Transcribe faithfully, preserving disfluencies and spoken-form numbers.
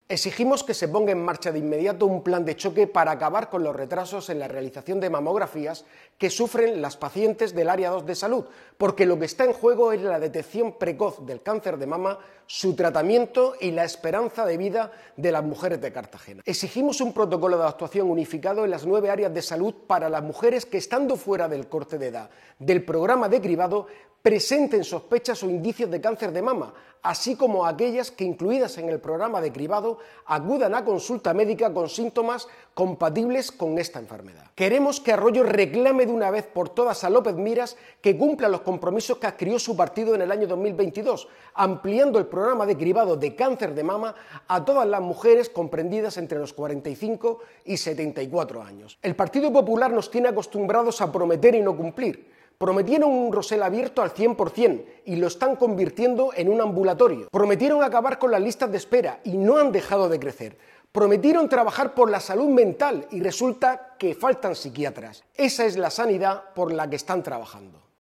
Exigimos que se ponga en marcha de inmediato un plan de choque para acabar con los retrasos en la realización de mamografías que sufren las pacientes del área dos de salud, porque lo que está en juego es la detección precoz del cáncer de mama, su tratamiento y la esperanza de vida de las mujeres de Cartagena. Exigimos un protocolo de actuación unificado en las nueve áreas de salud para las mujeres que, estando fuera del corte de edad del programa de cribado, presenten sospechas o indicios de cáncer de mama, así como aquellas que, incluidas en el programa de cribado, acudan a consulta médica con síntomas compatibles con esta enfermedad. Queremos que Arroyo reclame de una vez por todas a López Miras que cumpla los compromisos que adquirió su partido en el año dos mil veintidós, ampliando el programa de cribado de cáncer de mama a todas las mujeres comprendidas entre los cuarenta y cinco y setenta y cuatro años. El Partido Popular nos tiene acostumbrados a prometer y no cumplir. Prometieron un Rosell abierto al cien por cien y lo están convirtiendo en un ambulatorio. Prometieron acabar con las listas de espera y no han dejado de crecer. Prometieron trabajar por la salud mental y resulta que faltan psiquiatras. Esa es la sanidad por la que están trabajando.